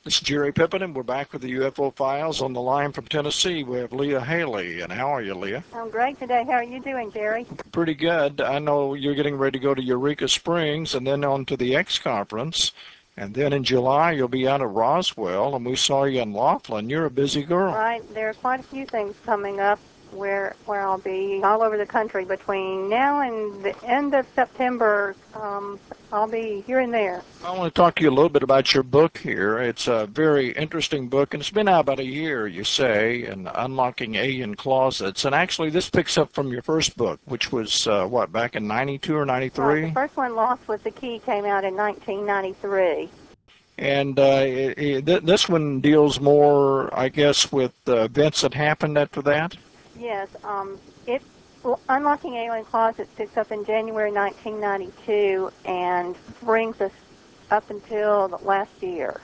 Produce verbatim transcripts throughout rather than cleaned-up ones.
This is Jerry Pippin, and we're back with the U F O Files. On the line from Tennessee, we have Leah Haley. And how are you, Leah? I'm great today. How are you doing, Jerry? Pretty good. I know you're getting ready to go to Eureka Springs and then on to the X Conference. And then in July, you'll be out at Roswell, and we saw you in Laughlin. You're a busy girl. Right. There are quite a few things coming up where where I'll be all over the country between now and the end of September. Um, I'll be here and there. I want to talk to you a little bit about your book here. It's a very interesting book, and it's been out about a year, you say, in Unlocking Alien Closets. And actually, this picks up from your first book, which was, uh, what, back in ninety-two or ninety-three? Right. The first one, Lost with the Key, came out in nineteen ninety-three. And uh, it, it, th this one deals more, I guess, with uh, events that happened after that? Yes. Um, it Unlocking Alien Closets picks up in January nineteen ninety-two and brings us up until last year.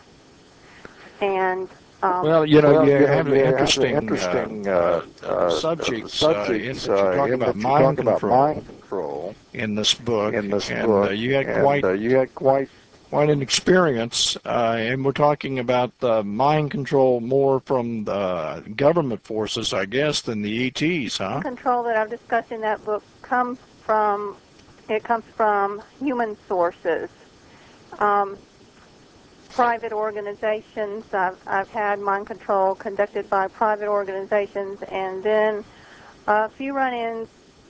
And um, well, you know, Well, you you know, have you interesting, have interesting uh, uh, uh, uh, subjects uh, in subjects that you uh, talk in about that you mind talk about control mind control in this book, in this and uh, book, you had and quite uh, you had quite quite an experience, uh, and we're talking about uh, mind control more from the government forces, I guess, than the E Ts, huh? Mind control that I've discussed in that book comes from it comes from human sources. Um, private organizations. I've, I've had mind control conducted by private organizations, and then a few run-ins,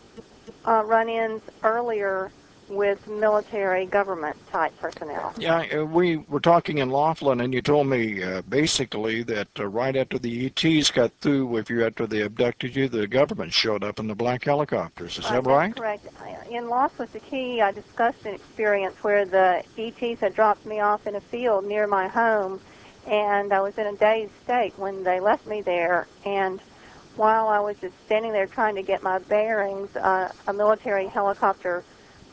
uh, run-ins earlier with military government type personnel. Yeah, uh, we were talking in Laughlin, and you told me uh, basically that uh, right after the E Ts got through with you, after they abducted you, the government showed up in the black helicopters. Is Right, that right? that's correct. In Lost with the Key, I discussed an experience where the E Ts had dropped me off in a field near my home, and I was in a dazed state when they left me there. And while I was just standing there trying to get my bearings, uh, a military helicopter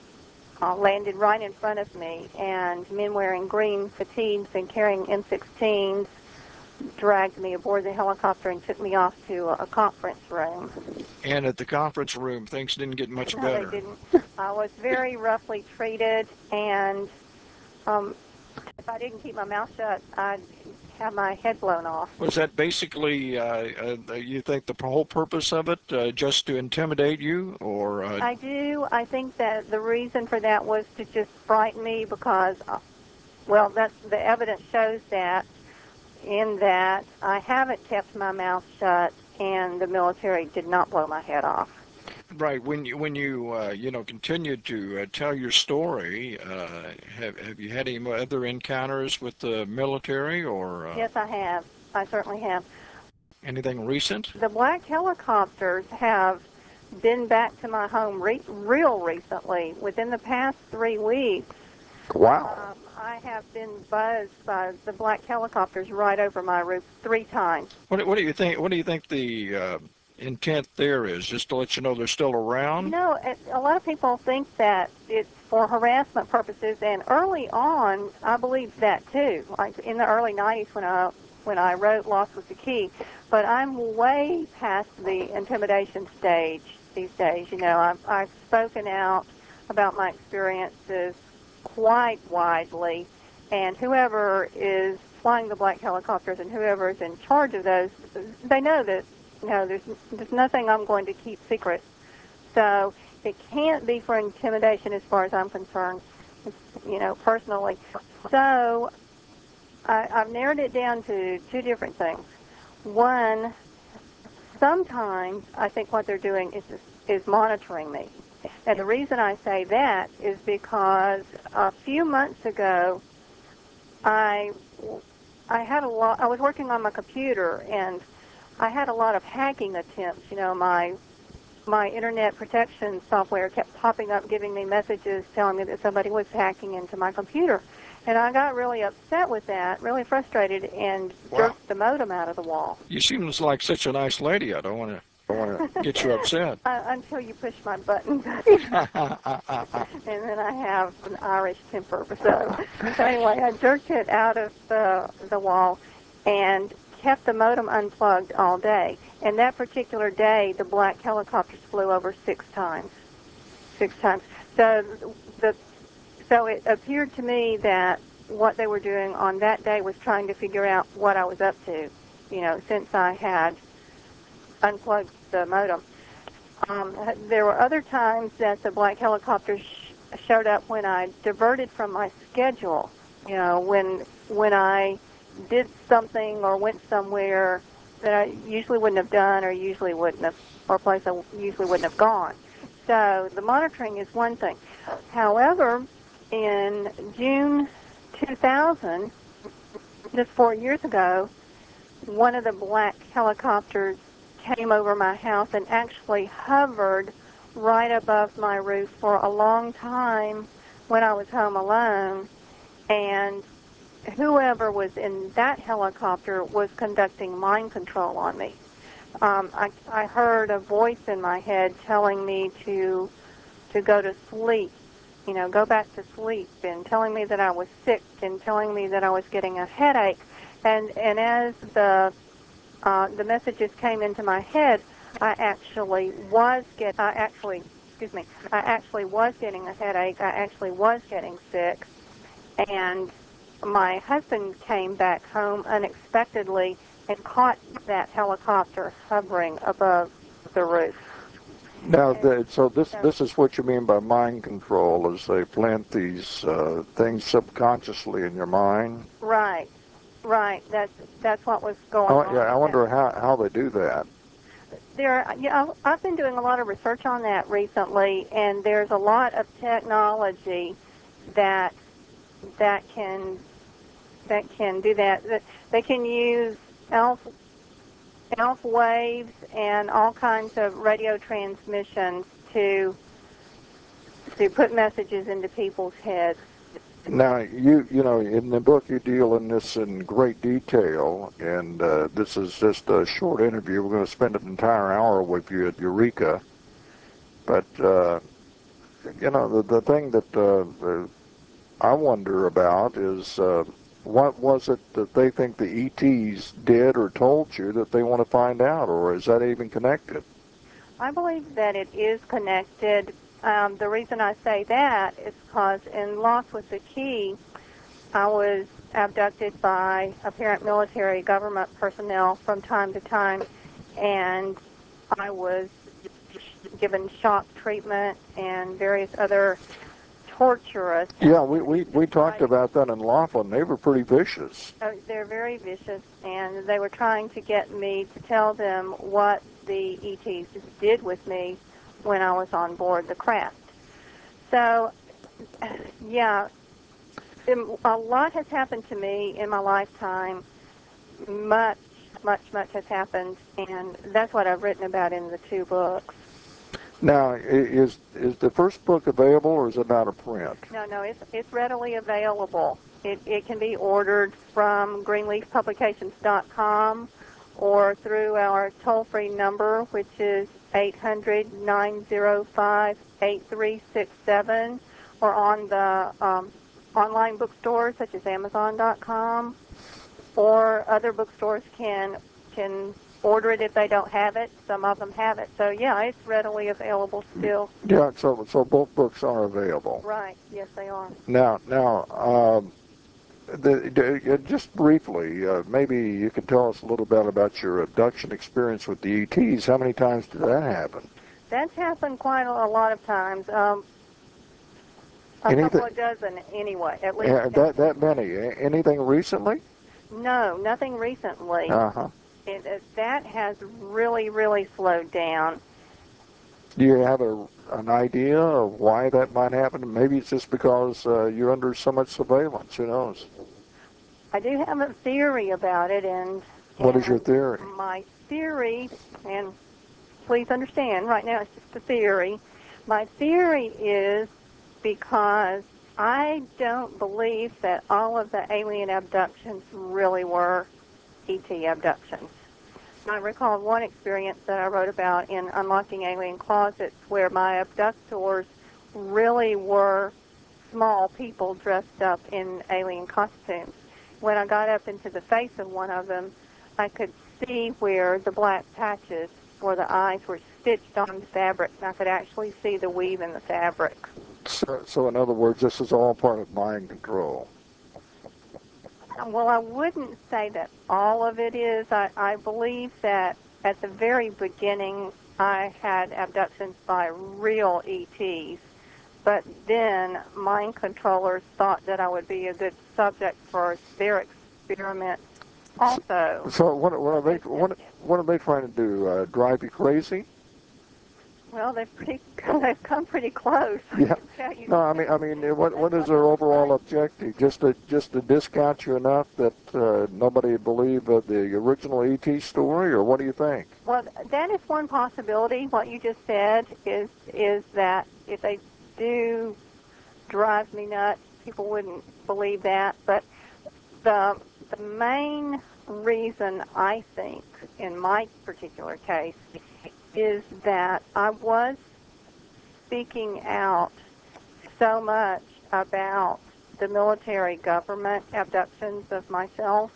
uh, landed right in front of me, and men wearing green fatigues and carrying M sixteens dragged me aboard the helicopter and took me off to a conference room. And at the conference room, things didn't get much No, better. they didn't. I was very roughly treated, and um, if I didn't keep my mouth shut, I'd have my head blown off. Was that basically, uh, uh, you think, the whole purpose of it, uh, just to intimidate you, or? Uh... I do. I think that the reason for that was to just frighten me because, uh, well, that's the evidence shows that. In that I haven't kept my mouth shut, and the military did not blow my head off. Right. When you when you uh, you know continued to uh, tell your story, uh, have have you had any other encounters with the military, or uh, Yes, I have. I certainly have. anything recent? The black helicopters have been back to my home re- real recently. Within the past three weeks, wow. um, I have been buzzed by the black helicopters right over my roof three times. What what do you think? What do you think the uh, intent there is? Just to let you know they're still You around? know, it, a lot of people think that it's for harassment purposes, and early on, I believed that too. Like in the early nineties, when I when I wrote "Lost with the Key," but I'm way past the intimidation stage these days. You know, I've I've spoken out about my experiences quite widely, and whoever is flying the black helicopters and whoever is in charge of those, they know that. You know, there's there's nothing I'm going to keep secret. So it can't be for intimidation as far as I'm concerned, you know, personally. So I, I've narrowed it down to two different things. One, sometimes I think what they're doing is is monitoring me. And the reason I say that is because a few months ago, I I had a lot. I was working on my computer, and I had a lot of hacking attempts. You know, my my internet protection software kept popping up, giving me messages telling me that somebody was hacking into my computer. And I got really upset with that, really frustrated, and Wow. jerked the modem out of the wall. You seem like such a nice lady. I don't want to don't want to get you upset. uh, until you push my button. And then I have an Irish temper. So, so anyway, I jerked it out of the, the wall and kept the modem unplugged all day. And that particular day, the black helicopters flew over six times. Six times. So the so it appeared to me that what they were doing on that day was trying to figure out what I was up to, you know, since I had unplugged the modem. Um, there were other times that the black helicopters sh- showed up when I diverted from my schedule, you know, when when I did something or went somewhere that I usually wouldn't have done or usually wouldn't have, or a place I usually wouldn't have gone. So the monitoring is one thing. However, in June two thousand, just four years ago, one of the black helicopters came over my house and actually hovered right above my roof for a long time when I was home alone. And whoever was in that helicopter was conducting mind control on me. Um, I, I heard a voice in my head telling me to to go to sleep, you know, go back to sleep, and telling me that I was sick and telling me that I was getting a headache. And and as the uh, the messages came into my head, I actually was get I actually excuse me I actually was getting a headache. I actually was getting sick, and my husband came back home unexpectedly and caught that helicopter hovering above the roof. Now, the, so this this is what you mean by mind control, is they plant these uh, things subconsciously in your mind? Right, right. That's that's what was going Oh, on. yeah, I wonder how, how they do that. There, yeah, I've been doing a lot of research on that recently, and there's a lot of technology that that can that can do that. That they can use alpha alpha waves and all kinds of radio transmissions to to put messages into people's heads. Now, you you know, in the book you deal in this in great detail, and uh, this is just a short interview. We're going to spend an entire hour with you at Eureka. But, uh, you know, the, the thing that uh, the, I wonder about is uh, what was it that they think the E Ts did or told you that they want to find out, or is that even connected? I believe that it is connected. Um, the reason I say that is because in Lost with the Key, I was abducted by apparent military government personnel from time to time, and I was given shock treatment and various other torturous. Yeah, we, we, we talked about that in Laughlin. They were pretty vicious. Uh, they're very vicious, and they were trying to get me to tell them what the E Ts did with me when I was on board the craft. So, yeah, a lot has happened to me in my lifetime. Much, much, much has happened, and that's what I've written about in the two books. Now, is is the first book available, or is it out of print? No, no, it's it's readily available. It it can be ordered from greenleaf publications dot com or through our toll-free number, which is eight hundred, nine oh five, eight three six seven, or on the um, online bookstores such as amazon dot com, or other bookstores can can order it if they don't have it. Some of them have it. So, yeah, it's readily available still. Yeah, so so both books are available. Right. Yes, they are. Now, now, um, the, the, just briefly, uh, maybe you could tell us a little bit about your abduction experience with the E Ts. How many times did that happen? That's happened quite a, a lot of times. Um, a Anything, couple of dozen, anyway, at least. uh, that that many? Anything recently? No, nothing recently. Uh huh. It, it, that has really, really slowed down. Do you have a an idea of why that might happen? Maybe it's just because uh, you're under so much surveillance. Who knows? I do have a theory about it, and, What and is your theory? my theory, and please understand, right now it's just a theory. My theory is because I don't believe that all of the alien abductions really were E T abductions. I recall one experience that I wrote about in Unlocking Alien Closets where my abductors really were small people dressed up in alien costumes. When I got up into the face of one of them, I could see where the black patches where the eyes were stitched on the fabric, and I could actually see the weave in the fabric. So, so in other words, this is all part of mind control. Well, I wouldn't say that all of it is. I, I believe that at the very beginning, I had abductions by real E Ts, but then mind controllers thought that I would be a good subject for their experiments also. So what, what are they what, what are they trying to do? Uh, drive you crazy? Well, they've pretty, they've come pretty close. Yeah. I can No, I mean, I mean, what what is their overall objective? Just to just to discount you enough that uh, nobody would believe uh, the original E T story, or what do you think? Well, that is one possibility. What you just said is is that if they do drive me nuts, people wouldn't believe that. But the the main reason I think in my particular case is that I was speaking out so much about the military government abductions of myself,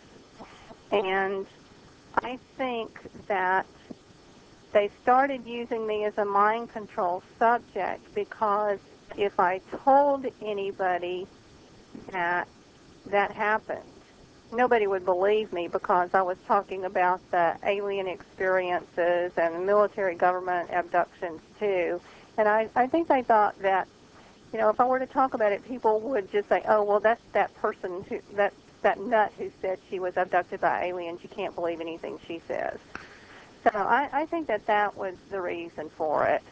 and I think that they started using me as a mind control subject because if I told anybody that that happened, nobody would believe me because I was talking about the alien experiences and the military government abductions too. And I, I think they thought that, you know, if I were to talk about it, people would just say, oh, well, that's that person, who, that's that nut who said she was abducted by aliens. You can't believe anything she says. So I, I think that that was the reason for it.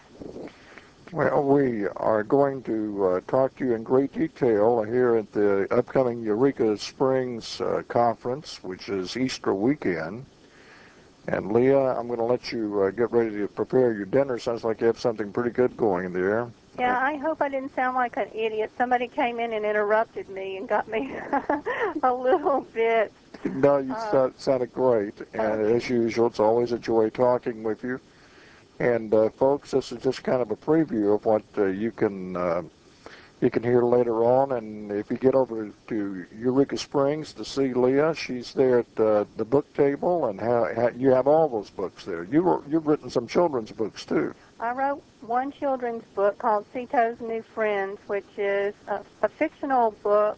Well, we are going to uh, talk to you in great detail here at the upcoming Eureka Springs uh, conference, which is Easter weekend. And Leah, I'm going to let you uh, get ready to prepare your dinner. Sounds like you have something pretty good going there. Yeah, I hope I didn't sound like an idiot. Somebody came in and interrupted me and got me a little bit. No, you uh, sound, sounded great. And as usual, it's always a joy talking with you. And uh, folks, this is just kind of a preview of what uh, you can uh, you can hear later on. And if you get over to Eureka Springs to see Leah, she's there at uh, the book table, and ha- ha- you have all those books there. You were, you've written some children's books too. I wrote one children's book called Cito's New Friends, which is a, a fictional book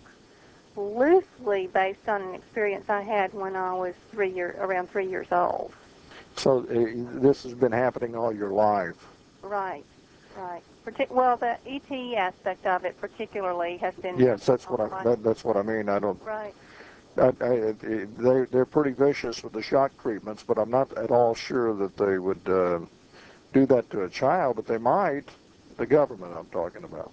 loosely based on an experience I had when I was three year, around three years old. So uh, this has been happening all your life. Right, right. Partic- well, the E T aspect of it particularly has been. Yes, that's what all I my- that, that's what I mean. I don't. Right. I, I, they they're pretty vicious with the shock treatments, but I'm not at all sure that they would uh, do that to a child. But they might. The government I'm talking about.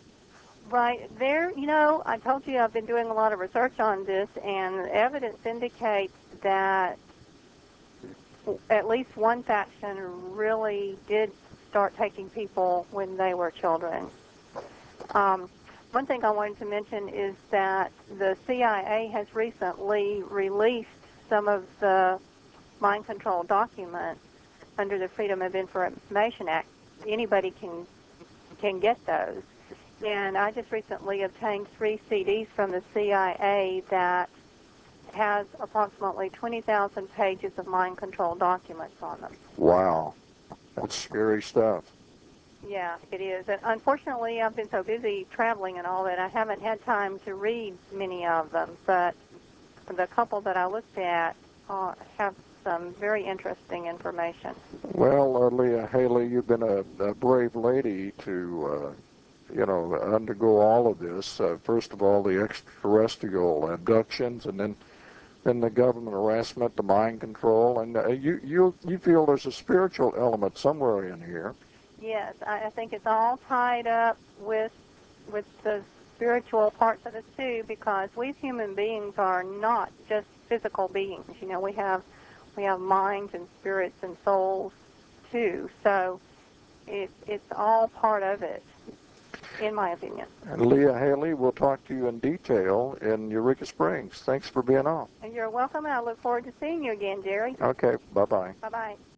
Right. There, you know, I told you I've been doing a lot of research on this, and evidence indicates that at least one faction really did start taking people when they were children. Um, one thing I wanted to mention is that the C I A has recently released some of the mind control documents under the Freedom of Information Act. Anybody can can get those. And I just recently obtained three C Ds from the C I A that has approximately twenty thousand pages of mind control documents on them. Wow, that's scary stuff. Yeah, it is. And unfortunately, I've been so busy traveling and all that I haven't had time to read many of them. But the couple that I looked at uh, have some very interesting information. Well, uh, Leah Haley, you've been a, a brave lady to, uh, you know, undergo all of this. Uh, first of all, the extraterrestrial abductions, and then then the government harassment, the mind control, and uh, you you you feel there's a spiritual element somewhere in here. Yes, I, I think it's all tied up with with the spiritual parts of it too, because we human beings are not just physical beings. You know, we have we have minds and spirits and souls too. So it it's all part of it, in my opinion. And Leah Haley, we'll talk to you in detail in Eureka Springs. Thanks for being on. And you're welcome, and I look forward to seeing you again, Jerry. Okay, bye-bye. Bye-bye.